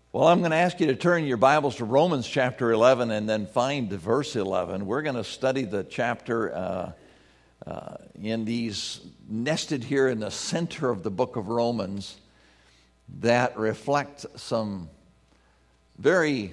Well, I'm going to ask you to turn your Bibles to Romans chapter 11 and then find verse 11. We're going to study the chapter in these nested here in the center of the book of Romans that reflect some very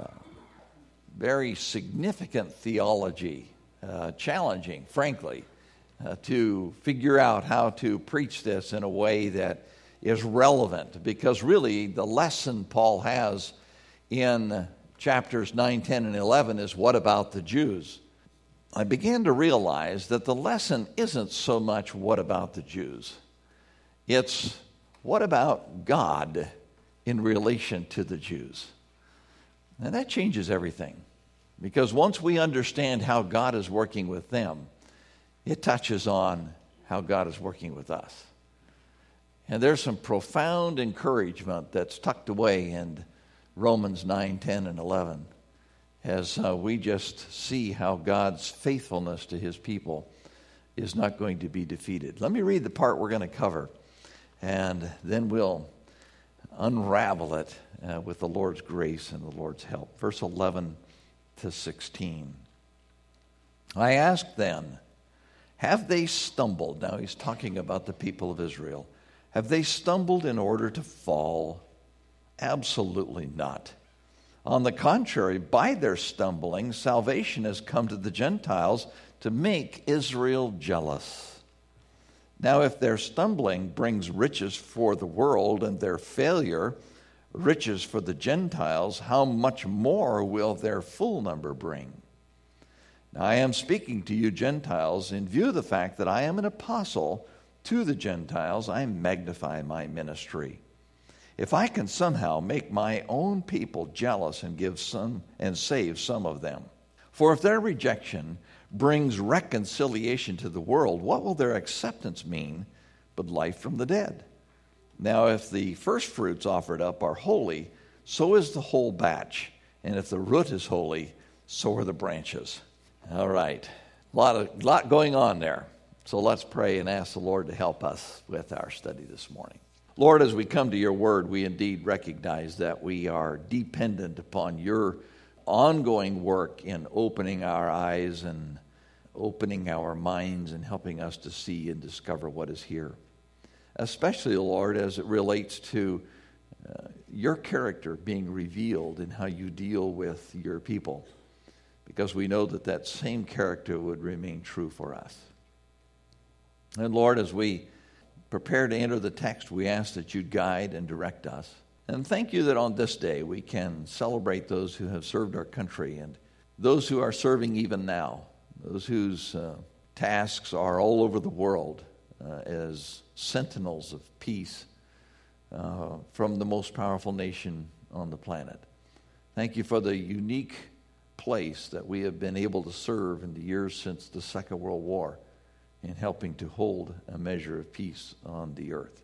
significant theology, challenging, frankly, to figure out how to preach this in a way that is relevant, because really the lesson Paul has in chapters 9, 10, and 11 is what about the Jews? I began to realize that the lesson isn't so much what about the Jews. It's what about God in relation to the Jews? And that changes everything, because once we understand how God is working with them, it touches on how God is working with us. And there's some profound encouragement that's tucked away in Romans 9, 10, and 11 as we just see how God's faithfulness to his people is not going to be defeated. Let me read the part we're going to cover, and then we'll unravel it with the Lord's grace and the Lord's help. Verse 11 to 16. I ask then, have they stumbled? Now he's talking about the people of Israel. Have they stumbled in order to fall? Absolutely not. On the contrary, by their stumbling, salvation has come to the Gentiles to make Israel jealous. Now, if their stumbling brings riches for the world and their failure riches for the Gentiles, how much more will their full number bring? Now, I am speaking to you Gentiles in view of the fact that I am an apostle to the Gentiles. I magnify my ministry. If I can somehow make my own people jealous and give some and save some of them. For if their rejection brings reconciliation to the world, what will their acceptance mean but life from the dead? Now, if the first fruits offered up are holy, so is the whole batch. And if the root is holy, so are the branches. All right. A lot going on there. So let's pray and ask the Lord to help us with our study this morning. Lord, as we come to your word, we indeed recognize that we are dependent upon your ongoing work in opening our eyes and opening our minds and helping us to see and discover what is here. Especially, Lord, as it relates to your character being revealed in how you deal with your people, because we know that that same character would remain true for us. And Lord, as we prepare to enter the text, we ask that you'd guide and direct us. And thank you that on this day we can celebrate those who have served our country and those who are serving even now, those whose tasks are all over the world as sentinels of peace from the most powerful nation on the planet. Thank you for the unique place that we have been able to serve in the years since the Second World War, in helping to hold a measure of peace on the earth.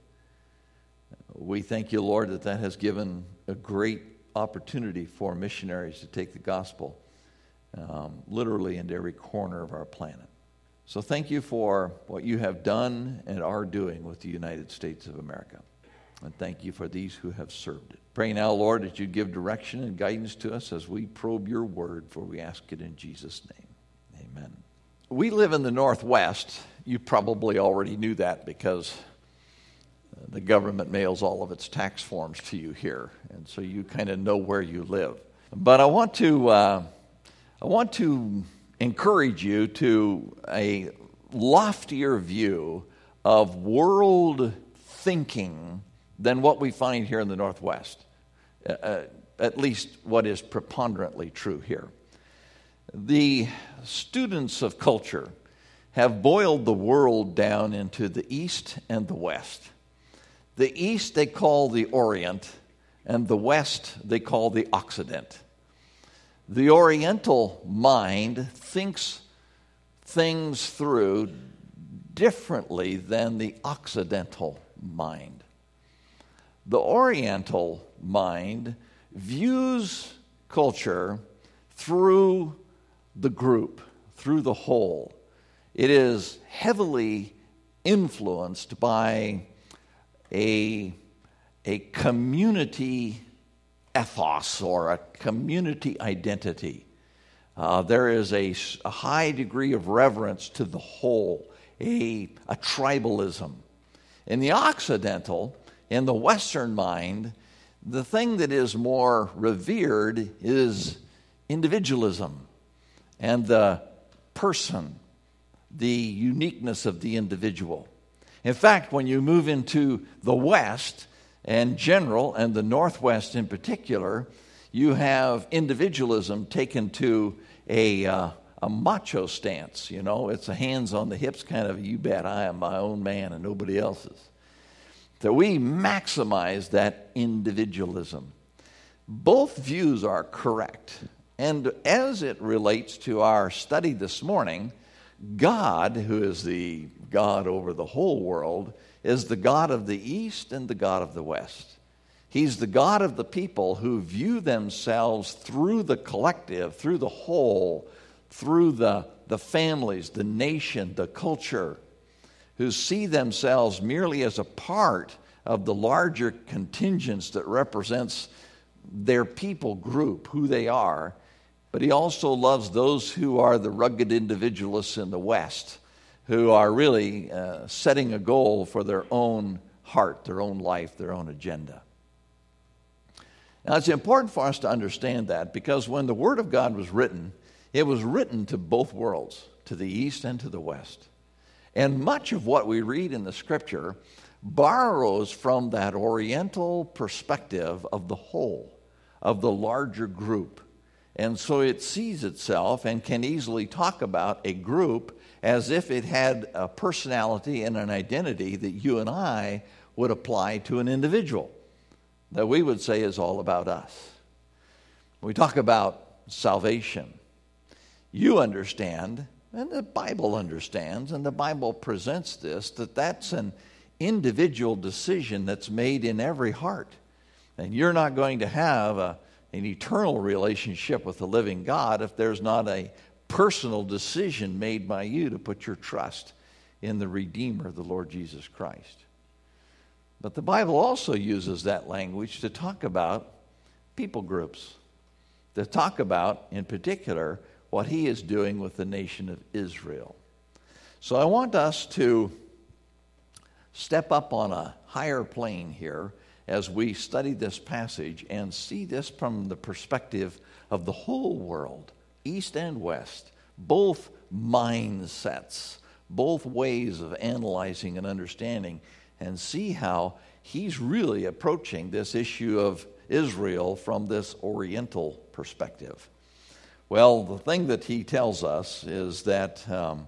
We thank you, Lord, that has given a great opportunity for missionaries to take the gospel literally into every corner of our planet. So thank you for what you have done and are doing with the United States of America. And thank you for these who have served it. Pray now, Lord, that you give direction and guidance to us as we probe your word, for we ask it in Jesus' name. Amen. We live in the Northwest. You probably already knew that because the government mails all of its tax forms to you here, and so you kind of know where you live. But I want to encourage you to a loftier view of world thinking than what we find here in the Northwest, at least what is preponderantly true here. The students of culture have boiled the world down into the East and the West. The East they call the Orient, and the West they call the Occident. The Oriental mind thinks things through differently than the Occidental mind. The Oriental mind views culture through the group, through the whole. It is heavily influenced by a community ethos or a community identity. There is a high degree of reverence to the whole, a tribalism. In the Occidental, in the Western mind, the thing that is more revered is individualism and the person, the uniqueness of the individual. In fact, when you move into the West in general, and the Northwest in particular, you have individualism taken to a macho stance. You know, it's a hands on the hips kind of, you bet I am my own man and nobody else's. So we maximize that individualism. Both views are correct. And as it relates to our study this morning, God, who is the God over the whole world, is the God of the East and the God of the West. He's the God of the people who view themselves through the collective, through the whole, through the families, the nation, the culture, who see themselves merely as a part of the larger contingents that represents their people group, who they are. But he also loves those who are the rugged individualists in the West, who are really setting a goal for their own heart, their own life, their own agenda. Now, it's important for us to understand that, because when the Word of God was written, it was written to both worlds, to the East and to the West. And much of what we read in the Scripture borrows from that Oriental perspective of the whole, of the larger group. And so it sees itself and can easily talk about a group as if it had a personality and an identity that you and I would apply to an individual, that we would say is all about us. We talk about salvation. You understand, and the Bible understands, and the Bible presents this, that that's an individual decision that's made in every heart. And you're not going to have an eternal relationship with the living God if there's not a personal decision made by you to put your trust in the Redeemer, the Lord Jesus Christ. But the Bible also uses that language to talk about people groups, to talk about, in particular, what he is doing with the nation of Israel. So I want us to step up on a higher plane here as we study this passage and see this from the perspective of the whole world, East and West, both mindsets, both ways of analyzing and understanding, and see how he's really approaching this issue of Israel from this Oriental perspective. Well, the thing that he tells us is that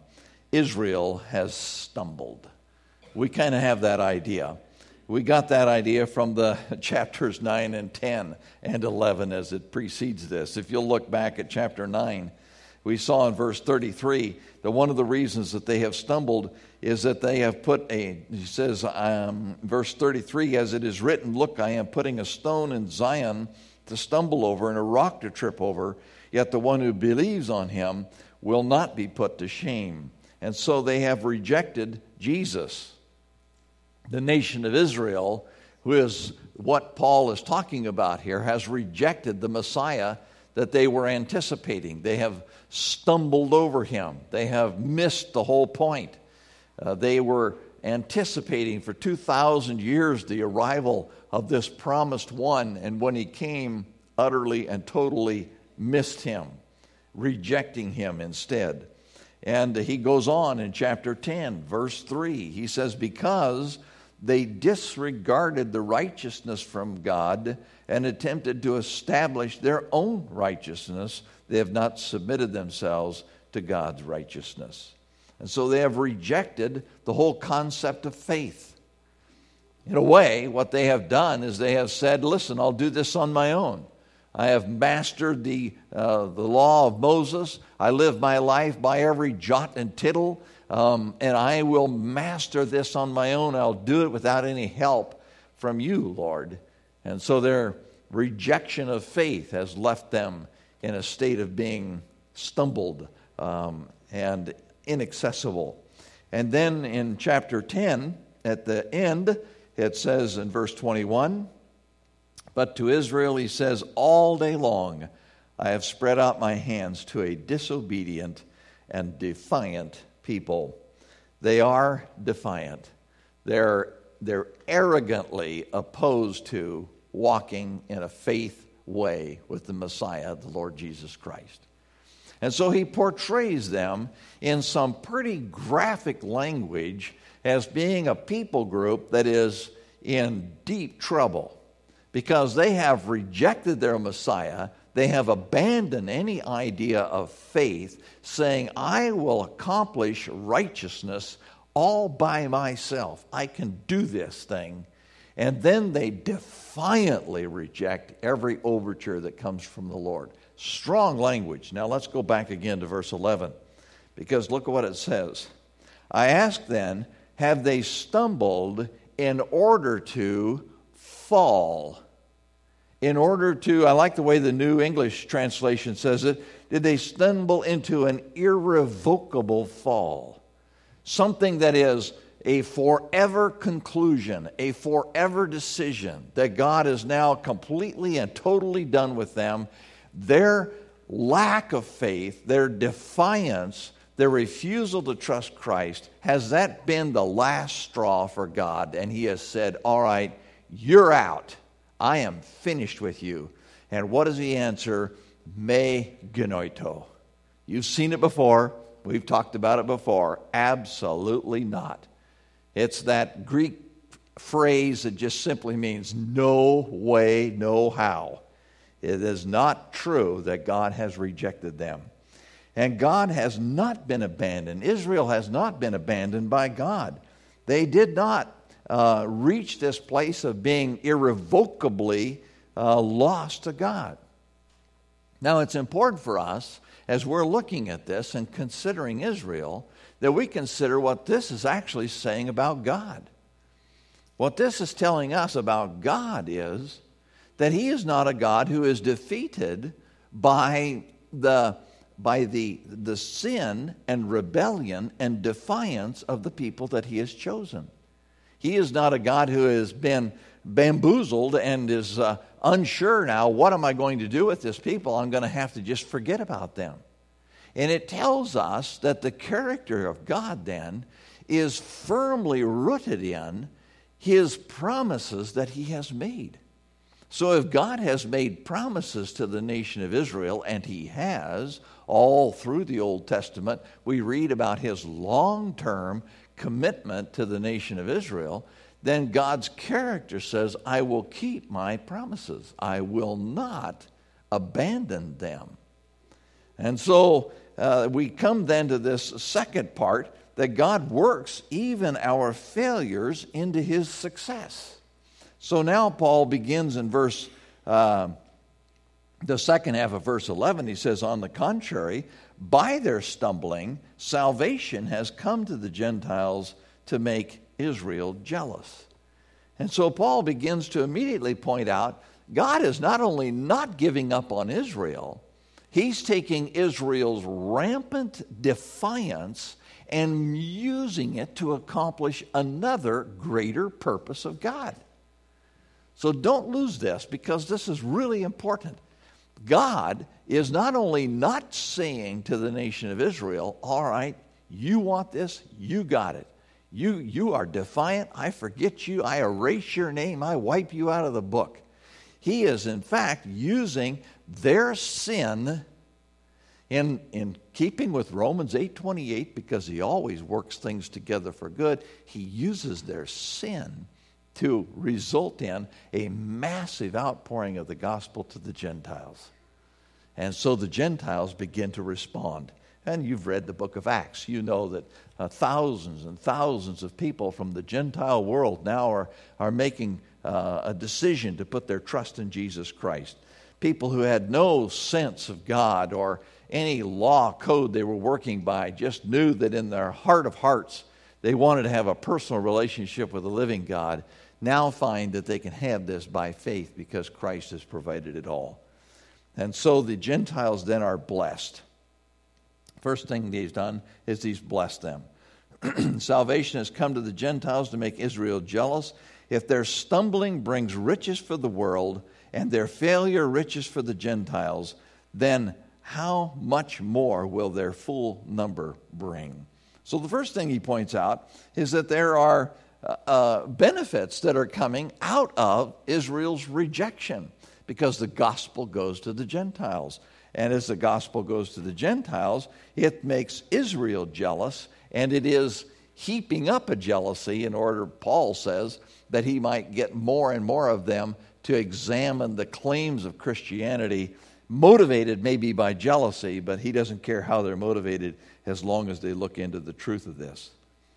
Israel has stumbled. We kind of have that idea. We got that idea from the chapters 9 and 10 and 11 as it precedes this. If you'll look back at chapter 9, we saw in verse 33 that one of the reasons that they have stumbled is that they have put he says, verse 33, as it is written, look, I am putting a stone in Zion to stumble over and a rock to trip over, yet the one who believes on him will not be put to shame. And so they have rejected Jesus. The nation of Israel, who is what Paul is talking about here, has rejected the Messiah that they were anticipating. They have stumbled over him. They have missed the whole point. They were anticipating for 2,000 years the arrival of this promised one, and when he came, utterly and totally missed him, rejecting him instead. And he goes on in chapter 10, verse 3. He says, because they disregarded the righteousness from God and attempted to establish their own righteousness, they have not submitted themselves to God's righteousness. And so they have rejected the whole concept of faith. In a way, what they have done is they have said, listen, I'll do this on my own. I have mastered the law of Moses. I live my life by every jot and tittle, and I will master this on my own. I'll do it without any help from you, Lord. And so their rejection of faith has left them in a state of being stumbled and inaccessible. And then in chapter 10, at the end, it says in verse 21, But to Israel he says, all day long I have spread out my hands to a disobedient and defiant people. They are defiant. They're arrogantly opposed to walking in a faith way with the Messiah, the Lord Jesus Christ. And so he portrays them in some pretty graphic language as being a people group that is in deep trouble because they have rejected their Messiah. They have abandoned any idea of faith, saying, I will accomplish righteousness all by myself. I can do this thing. And then they defiantly reject every overture that comes from the Lord. Strong language. Now let's go back again to verse 11, because look at what it says. I ask then, have they stumbled in order to fall? In order to, I like the way the New English translation says it, did they stumble into an irrevocable fall? Something that is a forever conclusion, a forever decision, that God is now completely and totally done with them. Their lack of faith, their defiance, their refusal to trust Christ, has that been the last straw for God? And he has said, all right, you're out. I am finished with you. And what does he answer? Me genoito. You've seen it before. We've talked about it before. Absolutely not. It's that Greek phrase that just simply means no way, no how. It is not true that God has rejected them. And God has not been abandoned. Israel has not been abandoned by God. They did not reach this place of being irrevocably lost to God. Now, it's important for us, as we're looking at this and considering Israel, that we consider what this is actually saying about God. What this is telling us about God is that he is not a God who is defeated by the sin and rebellion and defiance of the people that he has chosen. He is not a God who has been bamboozled and is unsure now, what am I going to do with this people? I'm going to have to just forget about them. And it tells us that the character of God then is firmly rooted in his promises that he has made. So if God has made promises to the nation of Israel, and he has, all through the Old Testament, we read about his long-term commitment to the nation of Israel, then God's character says, I will keep my promises. I will not abandon them. And so we come then to this second part, that God works even our failures into his success. So now Paul begins in the second half of verse 11. He says, on the contrary, by their stumbling, salvation has come to the Gentiles to make Israel jealous. And so Paul begins to immediately point out, God is not only not giving up on Israel, he's taking Israel's rampant defiance and using it to accomplish another greater purpose of God. So don't lose this, because this is really important. God is not only not saying to the nation of Israel, all right, you want this, you got it. You are defiant, I forget you, I erase your name, I wipe you out of the book. He is in fact using their sin in keeping with Romans 8:28, because he always works things together for good. He uses their sin to result in a massive outpouring of the gospel to the Gentiles. And so the Gentiles begin to respond. And you've read the book of Acts. You know that thousands and thousands of people from the Gentile world now are making a decision to put their trust in Jesus Christ. People who had no sense of God or any law code they were working by, just knew that in their heart of hearts they wanted to have a personal relationship with the living God, now find that they can have this by faith because Christ has provided it all. And so the Gentiles then are blessed. First thing he's done is he's blessed them. Salvation has come to the Gentiles to make Israel jealous. If their stumbling brings riches for the world and their failure riches for the Gentiles, then how much more will their full number bring? So the first thing he points out is that there are benefits that are coming out of Israel's rejection, because the gospel goes to the Gentiles. And as the gospel goes to the Gentiles, it makes Israel jealous, and it is heaping up a jealousy in order, Paul says, that he might get more and more of them to examine the claims of Christianity, motivated maybe by jealousy, but he doesn't care how they're motivated as long as they look into the truth of this.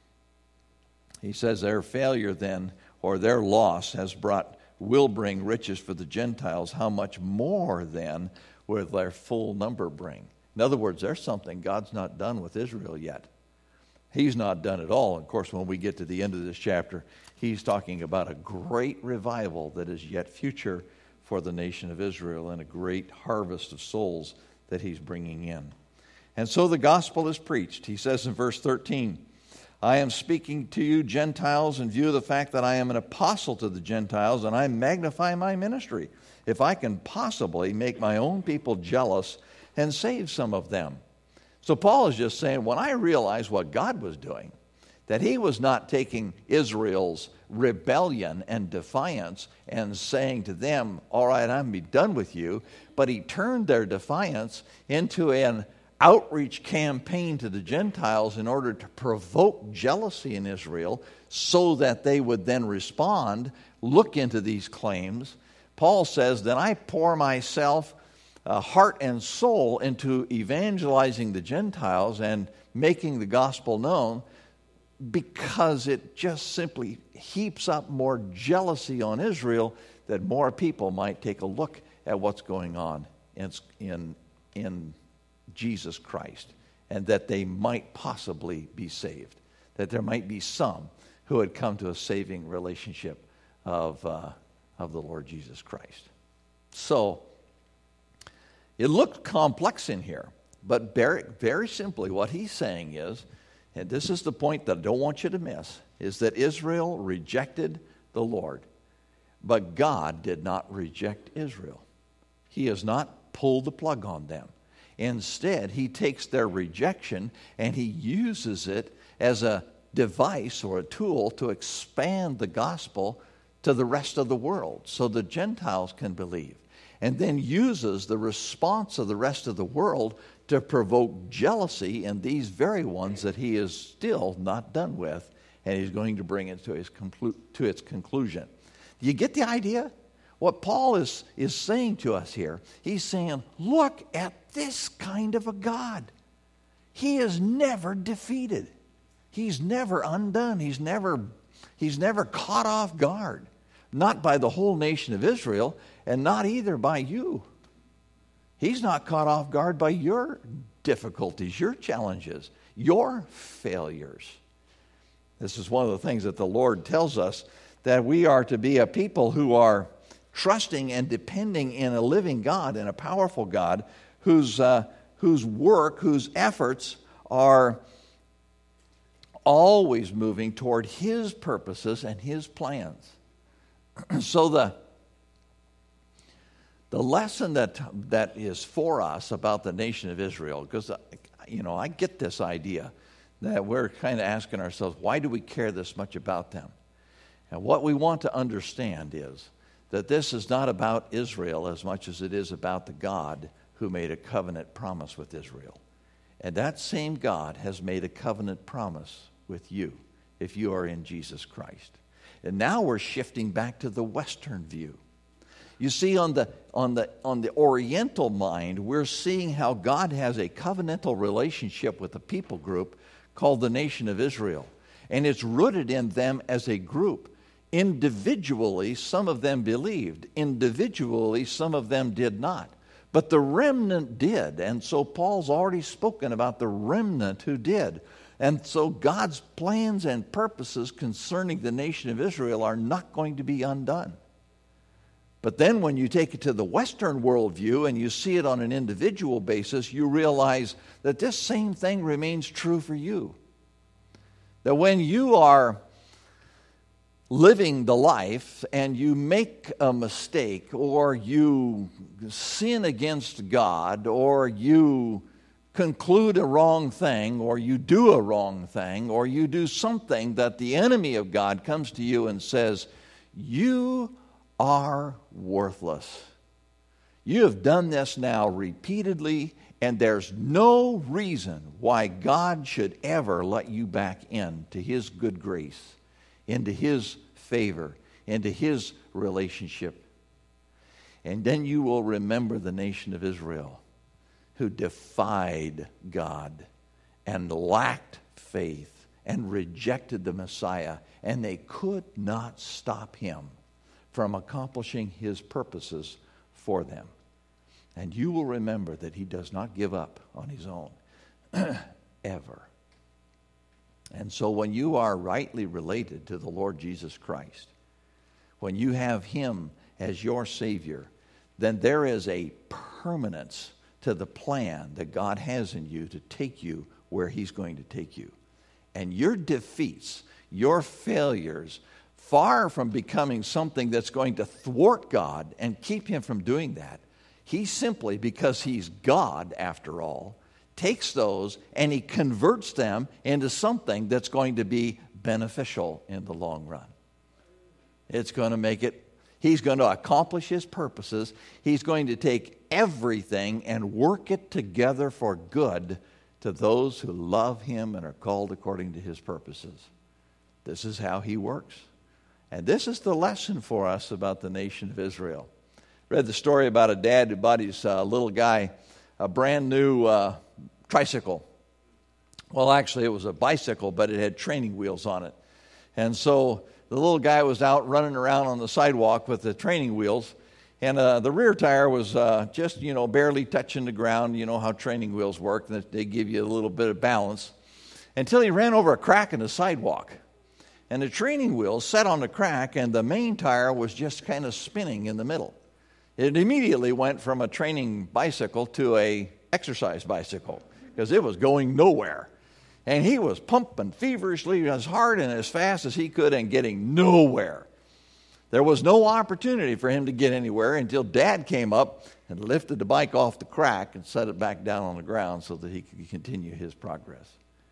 He says their failure then, or their loss, will bring riches for the Gentiles. How much more then will their full number bring? In other words, there's something God's not done with Israel yet. He's not done at all. Of course, when we get to the end of this chapter, he's talking about a great revival that is yet future for the nation of Israel, and a great harvest of souls that he's bringing in. And so the gospel is preached. He says in verse 13, I am speaking to you Gentiles in view of the fact that I am an apostle to the Gentiles, and I magnify my ministry, if I can possibly make my own people jealous and save some of them. So Paul is just saying, when I realized what God was doing, that he was not taking Israel's rebellion and defiance and saying to them, all right, I'm going to be done with you, but he turned their defiance into an outreach campaign to the Gentiles in order to provoke jealousy in Israel so that they would then respond, look into these claims. Paul says, then I pour myself heart and soul into evangelizing the Gentiles and making the gospel known, because it just simply heaps up more jealousy on Israel, that more people might take a look at what's going on in Jesus Christ, and that they might possibly be saved, that there might be some who had come to a saving relationship of the Lord Jesus Christ. So it looked complex in here, but very, very simply what he's saying is, and this is the point that I don't want you to miss, is that Israel rejected the Lord. But God did not reject Israel. He has not pulled the plug on them. Instead, he takes their rejection and he uses it as a device or a tool to expand the gospel to the rest of the world so the Gentiles can believe. And then uses the response of the rest of the world to provoke jealousy in these very ones that he is still not done with, and he's going to bring it to its conclusion. Do you get the idea? What Paul is saying to us here, he's saying, look at this kind of a God. He is never defeated. He's never undone. He's never caught off guard. Not by the whole nation of Israel, and not either by you. He's not caught off guard by your difficulties, your challenges, your failures. This is one of the things that the Lord tells us, that we are to be a people who are trusting and depending in a living God, in a powerful God, whose work, whose efforts are always moving toward his purposes and his plans. So the lesson that is for us about the nation of Israel, because I get this idea that we're kind of asking ourselves, why do we care this much about them? And what we want to understand is that this is not about Israel as much as it is about the God who made a covenant promise with Israel. And that same God has made a covenant promise with you if you are in Jesus Christ. And now we're shifting back to the Western view. You see, on the Oriental mind, we're seeing how God has a covenantal relationship with a people group called the nation of Israel. And it's rooted in them as a group. Individually, some of them believed. Individually, some of them did not. But the remnant did. And so Paul's already spoken about the remnant who did. And so God's plans and purposes concerning the nation of Israel are not going to be undone. But then when you take it to the Western worldview and you see it on an individual basis, you realize that this same thing remains true for you. That when you are living the life and you make a mistake, or you sin against God, or you conclude a wrong thing, or you do a wrong thing, or you do something that the enemy of God comes to you and says, you are worthless. You have done this now repeatedly, and there's no reason why God should ever let you back into His good grace, into His favor, into His relationship. And then you will remember the nation of Israel, who defied God and lacked faith and rejected the Messiah, and they could not stop Him from accomplishing His purposes for them. And you will remember that He does not give up on His own, ever. And so when you are rightly related to the Lord Jesus Christ, when you have Him as your Savior, then there is a permanence to the plan that God has in you to take you where He's going to take you. And your defeats, your failures, far from becoming something that's going to thwart God and keep Him from doing that, He simply, because He's God after all, takes those and He converts them into something that's going to be beneficial in the long run. It's going to make it, He's going to accomplish His purposes. He's going to take everything and work it together for good to those who love Him and are called according to His purposes. This is how He works. And this is the lesson for us about the nation of Israel. Read the story about a dad who bought his little guy a brand new tricycle. Well, actually, it was a bicycle, but it had training wheels on it. And so the little guy was out running around on the sidewalk with the training wheels, and the rear tire was just, barely touching the ground. You know how training wheels work. They give you a little bit of balance. Until he ran over a crack in the sidewalk. And the training wheel set on the crack, and the main tire was just kind of spinning in the middle. It immediately went from a training bicycle to a exercise bicycle because it was going nowhere. And he was pumping feverishly as hard and as fast as he could and getting nowhere. There was no opportunity for him to get anywhere until Dad came up and lifted the bike off the crack and set it back down on the ground so that he could continue his progress.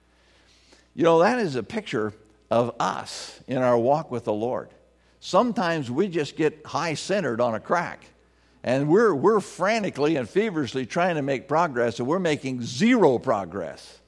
That is a picture of us in our walk with the Lord. Sometimes we just get high-centered on a crack. And we're frantically and feverishly trying to make progress, and we're making zero progress.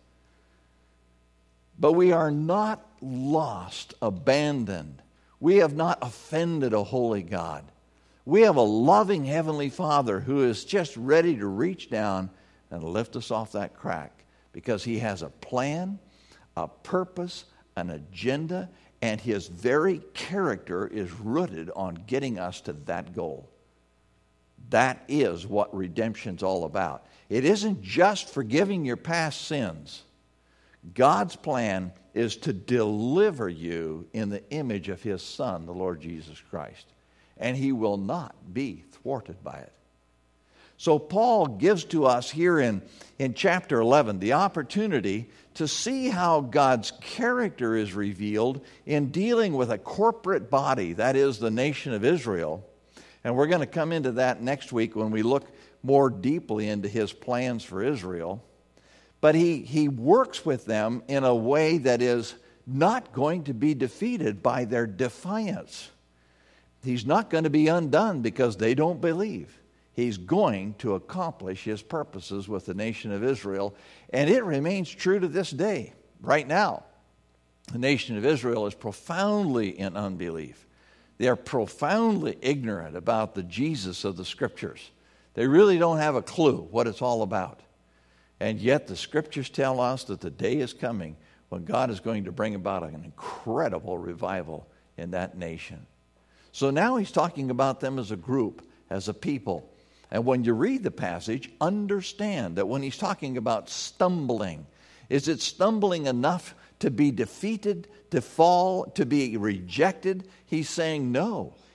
But we are not lost, abandoned. We have not offended a holy God. We have a loving Heavenly Father who is just ready to reach down and lift us off that crack because He has a plan, a purpose, an agenda, and His very character is rooted on getting us to that goal. That is what redemption's all about. It isn't just forgiving your past sins. God's plan is to deliver you in the image of His Son, the Lord Jesus Christ. And He will not be thwarted by it. So Paul gives to us here in chapter 11 the opportunity to see how God's character is revealed in dealing with a corporate body, that is the nation of Israel. And we're going to come into that next week when we look more deeply into His plans for Israel. But he works with them in a way that is not going to be defeated by their defiance. He's not going to be undone because they don't believe. He's going to accomplish His purposes with the nation of Israel. And it remains true to this day. Right now, the nation of Israel is profoundly in unbelief. They are profoundly ignorant about the Jesus of the Scriptures. They really don't have a clue what it's all about. And yet the Scriptures tell us that the day is coming when God is going to bring about an incredible revival in that nation. So now he's talking about them as a group, as a people. And when you read the passage, understand that when he's talking about stumbling, is it stumbling enough to be defeated, to fall, to be rejected? He's saying no.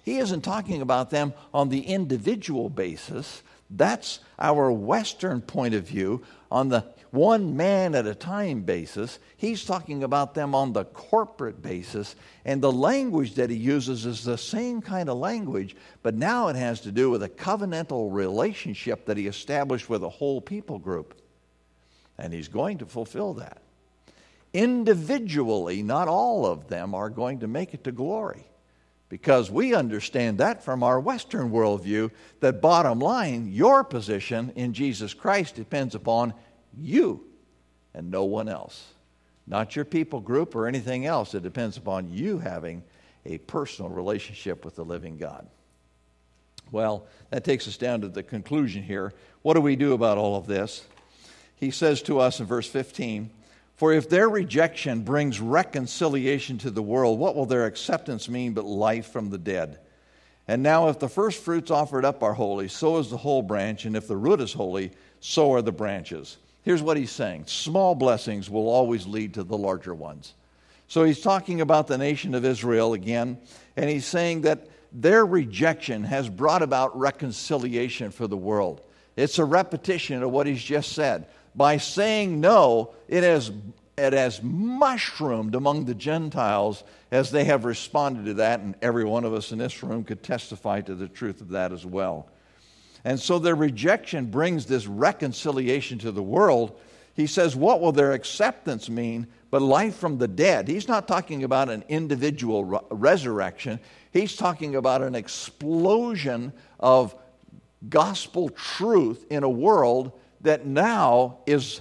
He isn't talking about them on the individual basis. That's our Western point of view on the one man at a time basis. He's talking about them on the corporate basis, and the language that he uses is the same kind of language, but now it has to do with a covenantal relationship that he established with a whole people group. And he's going to fulfill that. Individually, not all of them are going to make it to glory, because we understand that from our Western worldview, that bottom line, your position in Jesus Christ depends upon you and no one else. Not your people group or anything else. It depends upon you having a personal relationship with the living God. Well, that takes us down to the conclusion here. What do we do about all of this? He says to us in verse 15, "For if their rejection brings reconciliation to the world, what will their acceptance mean but life from the dead? And now if the first fruits offered up are holy, so is the whole branch, and if the root is holy, so are the branches." Here's what he's saying. Small blessings will always lead to the larger ones. So he's talking about the nation of Israel again, and he's saying that their rejection has brought about reconciliation for the world. It's a repetition of what he's just said. By saying no, it has mushroomed among the Gentiles as they have responded to that, and every one of us in this room could testify to the truth of that as well. And so their rejection brings this reconciliation to the world. He says, what will their acceptance mean but life from the dead? He's not talking about an individual resurrection. He's talking about an explosion of gospel truth in a world that now is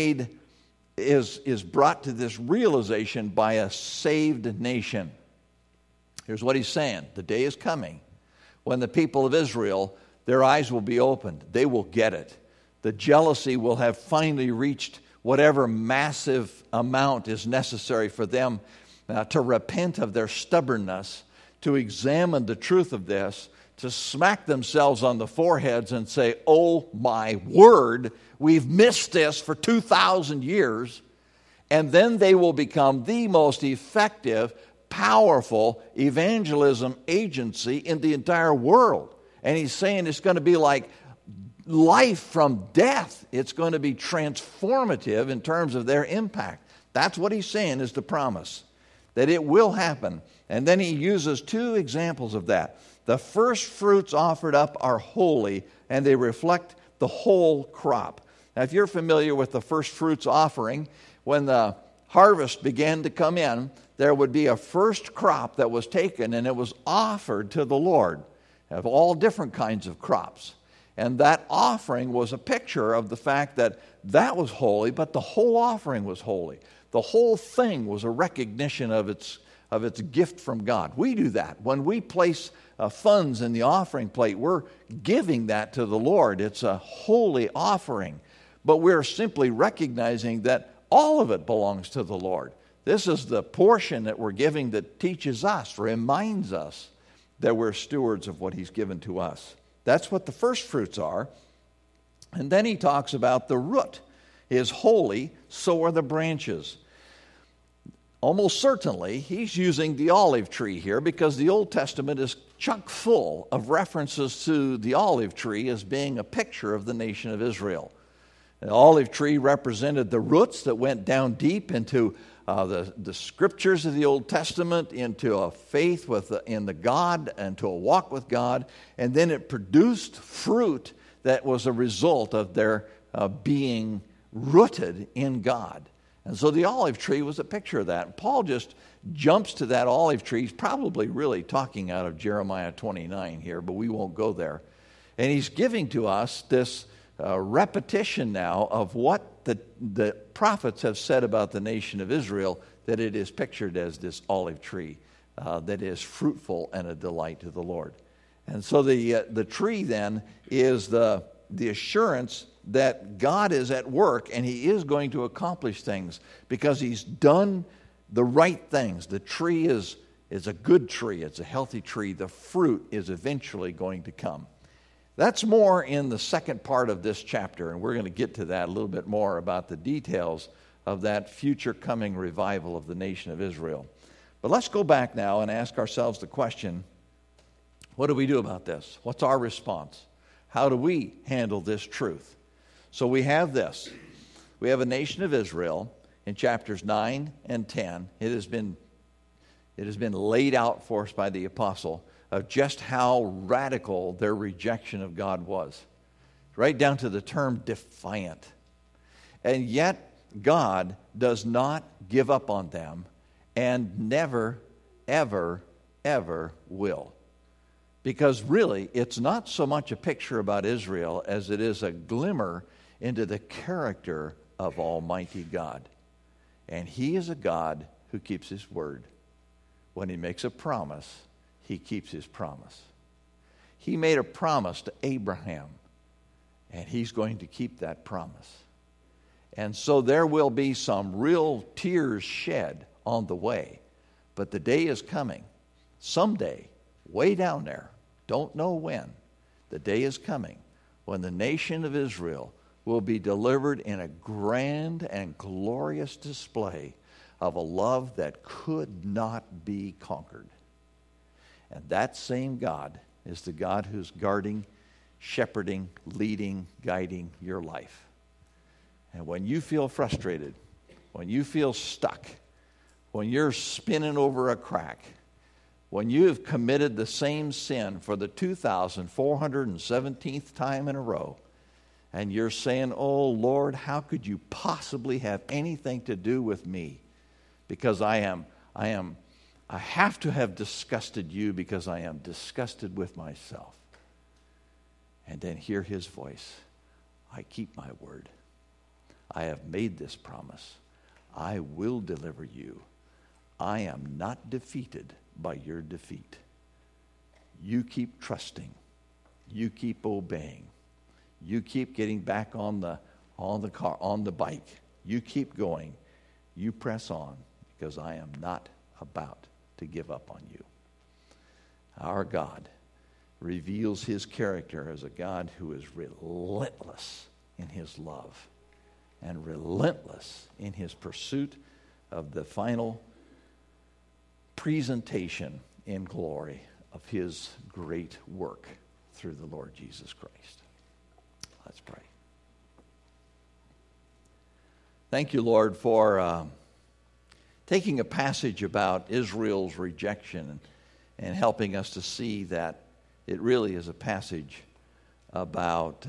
brought to this realization by a saved nation. Here's what he's saying. The day is coming when the people of Israel, their eyes will be opened. They will get it. The jealousy will have finally reached whatever massive amount is necessary for them to repent of their stubbornness, to examine the truth of this, to smack themselves on the foreheads and say, "Oh my word, we've missed this for 2,000 years. And then they will become the most effective, powerful evangelism agency in the entire world. And he's saying it's going to be like life from death. It's going to be transformative in terms of their impact. That's what he's saying is the promise, that it will happen. And then he uses two examples of that. The first fruits offered up are holy, and they reflect the whole crop. Now, if you're familiar with the first fruits offering, when the harvest began to come in, there would be a first crop that was taken, and it was offered to the Lord, of all different kinds of crops. And that offering was a picture of the fact that that was holy, but the whole offering was holy. The whole thing was a recognition of its gift from God. We do that. When we place funds in the offering plate, we're giving that to the Lord. It's a holy offering. But we're simply recognizing that all of it belongs to the Lord. This is the portion that we're giving that teaches us, reminds us that we're stewards of what he's given to us. That's what the first fruits are. And then he talks about the root is holy, so are the branches. Almost certainly, he's using the olive tree here because the Old Testament is chock full of references to the olive tree as being a picture of the nation of Israel. The olive tree represented the roots that went down deep into the scriptures of the Old Testament, into a faith in the God and to a walk with God, and then it produced fruit that was a result of their being rooted in God. And so the olive tree was a picture of that. And Paul just jumps to that olive tree. He's probably really talking out of Jeremiah 29 here, but we won't go there. And he's giving to us this repetition now of what the prophets have said about the nation of Israel, that it is pictured as this olive tree that is fruitful and a delight to the Lord. And so the tree then is the assurance that God is at work and he is going to accomplish things because he's done the right things. The tree is a good tree. It's a healthy tree. The fruit is eventually going to come. That's more in the second part of this chapter, and we're going to get to that a little bit more about the details of that future coming revival of the nation of Israel. But let's go back now and ask ourselves the question, What do we do about this? What's our response? How do we handle this truth? So we have this. We have a nation of Israel in chapters 9 and 10. It has been laid out for us by the apostle of just how radical their rejection of God was. Right down to the term defiant. And yet, God does not give up on them and never, ever, ever will. Because really, it's not so much a picture about Israel as it is a glimmer into the character of Almighty God. And He is a God who keeps His word. When He makes a promise, He keeps His promise. He made a promise to Abraham, and He's going to keep that promise. And so there will be some real tears shed on the way. But the day is coming. Someday, way down there, don't know when, the day is coming when the nation of Israel will be delivered in a grand and glorious display of a love that could not be conquered. And that same God is the God who's guarding, shepherding, leading, guiding your life. And when you feel frustrated, when you feel stuck, when you're spinning over a crack, when you have committed the same sin for the 2,417th time in a row, and you're saying, "Oh Lord, how could you possibly have anything to do with me? Because I have to have disgusted you because I am disgusted with myself." And then hear His voice. I keep my word. I have made this promise. I will deliver you. I am not defeated by your defeat. You keep trusting. You keep obeying. You keep getting back on the bike. You keep going. You press on, because I am not about to give up on you. Our God reveals His character as a God who is relentless in His love and relentless in His pursuit of the final presentation in glory of His great work through the Lord Jesus Christ. Let's pray. Thank you, Lord, for taking a passage about Israel's rejection and helping us to see that it really is a passage about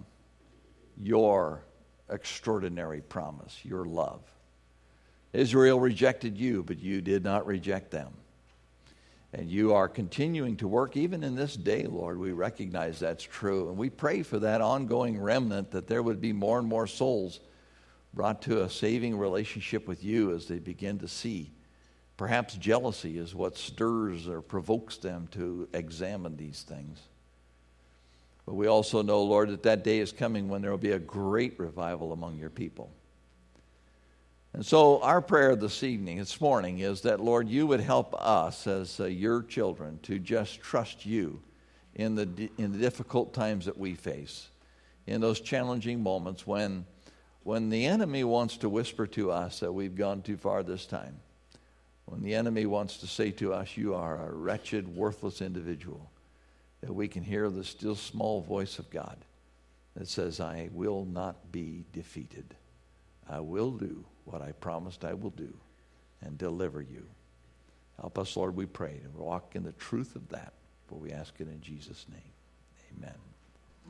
your extraordinary promise, your love. Israel rejected you, but you did not reject them. And you are continuing to work even in this day, Lord. We recognize that's true. And we pray for that ongoing remnant, that there would be more and more souls brought to a saving relationship with you as they begin to see. Perhaps jealousy is what stirs or provokes them to examine these things. But we also know, Lord, that that day is coming when there will be a great revival among your people. And so our prayer this morning, is that, Lord, you would help us as your children to just trust you in the difficult times that we face, in those challenging moments when the enemy wants to whisper to us that we've gone too far this time, when the enemy wants to say to us, you are a wretched, worthless individual, that we can hear the still small voice of God that says, I will not be defeated. I will do what I promised I will do and deliver you. Help us, Lord, we pray, to walk in the truth of that, for we ask it in Jesus' name. Amen.